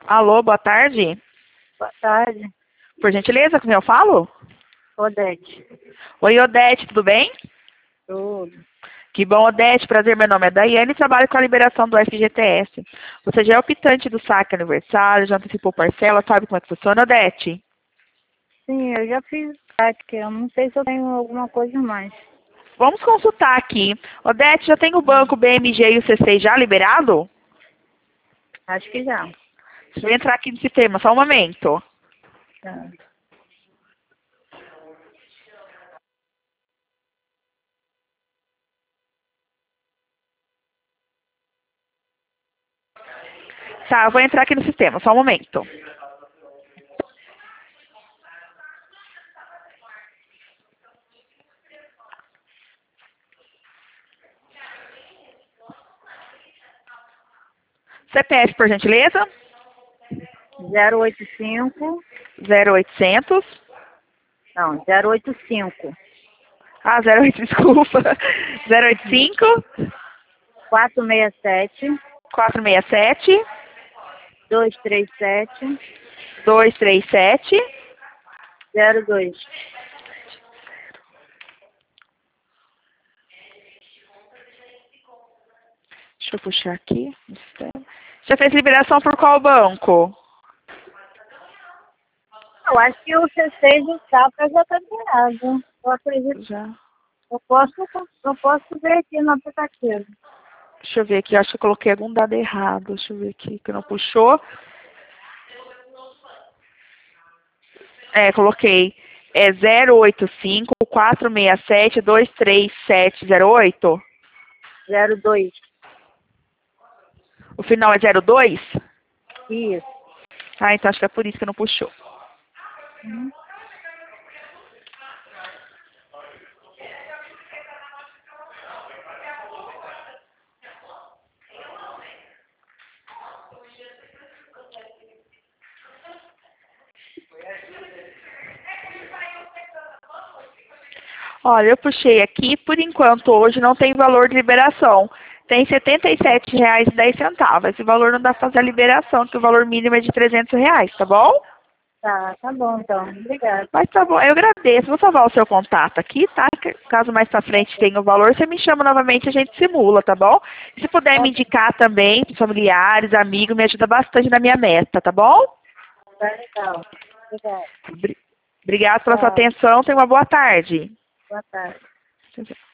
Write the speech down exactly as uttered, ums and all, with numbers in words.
Alô, boa tarde. Boa tarde. Por gentileza, com quem eu falo? Odete. Oi, Odete, tudo bem? Tudo. Que bom, Odete. Prazer, meu nome é Daiane e trabalho com a liberação do F G T S. Você já é optante do saque aniversário, já antecipou parcela, sabe como é que funciona, Odete? Sim, eu já fiz prática. Eu não sei se eu tenho alguma coisa a mais. Vamos consultar aqui. Odete, já tem o banco B M G e o C seis já liberado? Acho que já. Deixa eu entrar aqui no sistema, só um momento. Tá. Tá, eu vou entrar aqui no sistema, só um momento. C P F, por gentileza? zero oito cinco. zero oitocentos. Não, zero oito cinco. Ah, zero oito, desculpa. zero oito cinco, quatro seis sete. quatro seis sete, dois três sete. dois três sete. zero dois. Deixa eu puxar aqui. Já fez liberação por qual banco? Eu acho que o C seis do Safra já está liberado. Eu acredito. Já. Eu posso, eu posso ver aqui no aplicativo. Deixa eu ver aqui, acho que eu coloquei algum dado errado. Deixa eu ver aqui, que não puxou. É, coloquei. É zero oito cinco, quatro seis sete, dois três sete zero oito? zero dois. O final é zero dois? Isso. Ah, então acho que é por isso que não puxou. Uhum. Olha, eu puxei aqui, por enquanto hoje não tem valor de liberação. Tem setenta e sete reais e dez centavos. Esse valor não dá pra fazer a liberação, que o valor mínimo é de trezentos reais, tá bom? Tá, tá bom então. Obrigada. Mas tá bom, eu agradeço. Vou salvar o seu contato aqui, tá? Caso mais pra frente tenha o valor, você me chama novamente e a gente simula, tá bom? E se puder Tá, me indicar também, pros familiares, amigos, me ajuda bastante na minha meta, tá bom? tá legal. Obrigada. Obrigada pela sua Tchau. atenção, tenha uma boa tarde. Boa tarde. Tchau, tchau.